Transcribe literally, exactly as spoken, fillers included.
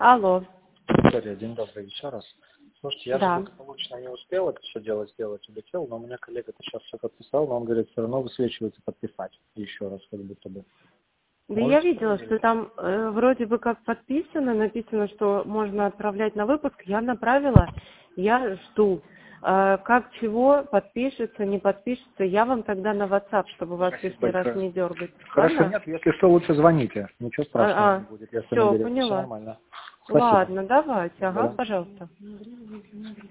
Алло. Виктория, день добрый еще раз. Слушайте, я Да. же благополучно не успел это все дело сделать, улетел, но у меня коллега-то сейчас все подписал, но он говорит, все равно высвечивается подписать еще раз, как будто бы. Да я Можете видела, что проверить? там э, вроде бы как подписано, написано, что можно отправлять на выпуск. Я направила, я жду. Э, как чего, подпишется, не подпишется, я вам тогда на WhatsApp, чтобы вас Спасибо лишний раз большое. не дергать. Хорошо, Ладно? нет, если что, лучше звоните. Ничего страшного А, не будет, если все, наберете. Все поняла. нормально. Спасибо. Ладно, давайте, ага, Да-да. пожалуйста.